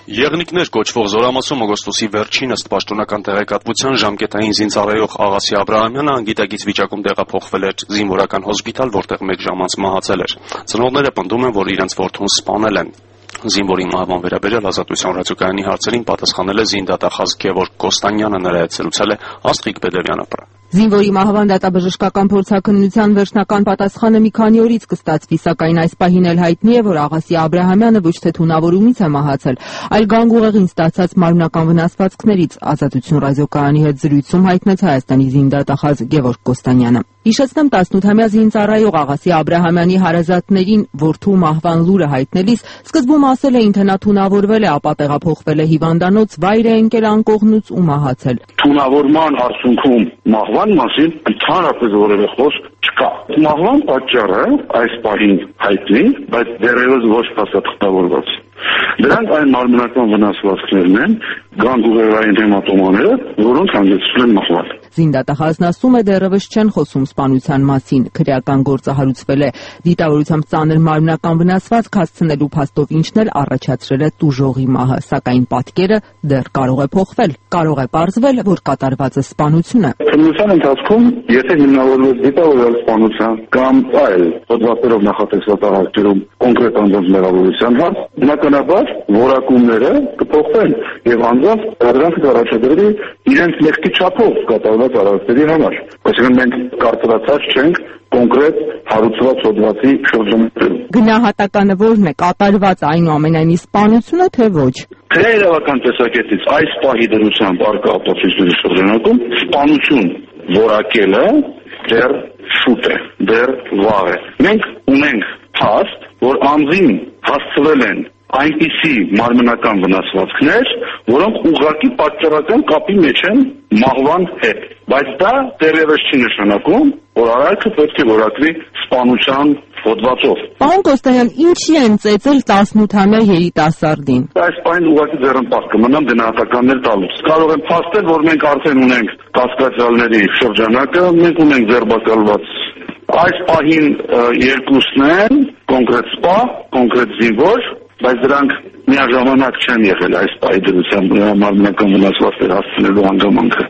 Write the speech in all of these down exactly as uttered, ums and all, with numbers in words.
Եղնիկներ կոչվող զորամասում օգոստոսի վերջին ըստ պաշտոնական տեղեկատվության ժամկետային զինծառայող Աղասի Աբրահամյանը անգիտակից վիճակում տեղափոխվել էր զինվորական հոսպիտալ, որտեղ մեկ ժամ անց մահացել էր։ Ծնողները պնդում են, որ իրենց որդուն սպանել են։ Զինվորի մահվան վերաբերյալ Ազատության ռադիոկայանի հարցերին պատասխանել է զինդատախազ Գևորգ Կոստանյանը, նրա հետ զրուցել է Աստղիկ Բեդևյանը։ Զինվորի մահվան դատաբժշկական փորձաքննության վերջնական պատասխանը մի քանի օրից կստացվի, սակայն այս պահին էլ հայտնի է, որ Աղասի Աբրահամյանը ոչ թե թունավորումից է մահացել, այլ գանգուղեղին ստացած մարմնական վնասվածքներից, Ազատություն ռադիոկայանի հետ զրույցում հայտնեց Հայաստանի զինդատախազ Գևորգ Կոստանյանը։ Հիշեցնեմ, տասնութամյա զինծառայող Աղասի Աբրահամյանի հարազատներին որդու մահվան լուրը հայտնելիս սկզբում ասել էին, թե նա թունավորվել է, ապա տեղափոխվել է հիվանդանոց, վայր է ընկել անկողնուց ու մահացել։ Թունավորման արդյունքում մահվան մասին ընդհանրապես որևէ խոսք չկա։ Մահվան պատճառը այս պահին հայտնի, բայց դեռևս ոչ փաստաթղթավորված։ Դրանք այն մարմնական վնասվածքներն են, գանգուղեղային հեմատոմաները, որոնք հանգեցրել են մահվան։ Զինդատախազն ասում է, դեռևս չեն խոսում սպանության մասին, քրեական գործը հարուցվել է, դիտավորությամբ ծանր մարմնական վնասվածք հասցնելու փաստով, ինչն էլ առաջացրել է տուժողի մահը, սակայն պատկերը դեռ կարող է փոխվել, կարող է պարզվել, որ կատարված է սպանություն է։ Քննության ընթացքում, եթե հիմնավորվեց դիտավորյալ սպանության կամ այլ հոդվածներով նախատեսված արարքներում կոնկրետ անձանց մեղավորության հարց, բնականաբար որակումները կփոխվեն եւ անձանց դրանք կառաջադրի իրենց մեղքի չափով կատարված արարքների համար։ Այսինքն մենք կարծրացած չենք կոնկրետ հարուցված հոդվածի շրջանակներում։ Գնահատականը որն է, կատարված այնուամենայնիվ սպանությունը, թե ոչ։ Թե իրավական տեսակետից այս պահի դրությամբ առկա ապացույցների շրջանակում սպանություն որակելը դեռ շուտ է, դեռ վաղ է։ Մենք ունենք փաստ, որ անձին հասցվել են այնպիսի մարմնական վնասվածքներ, որոնք ուղղակի պատճառական կապի մեջ են մահվան հետ, բայց դա դեռևս չի նշանակում, որ արարքը պետք է որակվի սպանության հոդվածով։ Պարոն Կոստանյան, ինչի են ծեծել տասնութամյա երիտասարդին։ Այս պահին ուղղակի ձեռնպահ կմնամ գնահատականներ տալուց։ Կարող եմ փաստել, որ մենք արդեն ունենք կասկածյալների շրջանակը, մենք ունենք ձերբակալված։ Այս պահին երկուսն են կոնկրետ սպա, կոնկրետ զինվոր, բայց դրանք միաժամանակ չեն եղել այս պահի դրությամբ մարմնական վնասվածքներ հասցնելու հանգամանքը։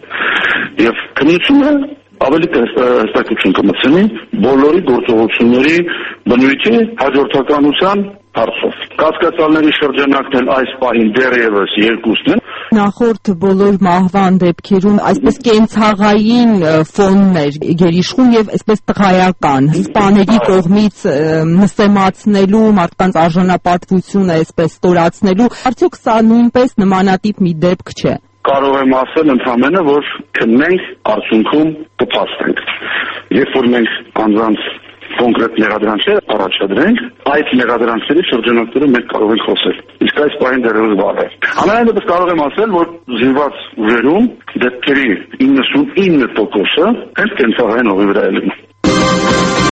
Եվ քննությունը ավելի հստակություն կմտցնի բոլորի գործողությունների բնույթի հաջորդականության հարցով։ Կասկածյալների շրջանակն էլ այս պահին դեռևս երկուսն են։ Նախորդ բոլոր մահվան դեպքերում այսպես կենցաղային ֆոնն էր գերիշխում եւ այսպես տղայական սպաների կողմից նսեմացնելու, մարդկանց արժանապատվությունը այսպես ստորացնելու, արդյոք սա նույնպես նմանատիպ մի դեպք չէ։ Կարող եմ ասել ընդհանրապես, որ քննենք, արդյունքում կփաստենք։ Երբ որ մենք անձանց կոնկրետ մեղադրանքներ առաջադրենք, այդ մեղադրանքների շրջանակներում մենք կարող ենք խոսել։ Իսկ այս պահին դեռևս վաղ է։ Ամենայնիվս կարող եմ ասել, որ զինված ուժերում դեպքերի իննսունինը տոկոսը հենց կենցաղային ուղի վրա է լինում։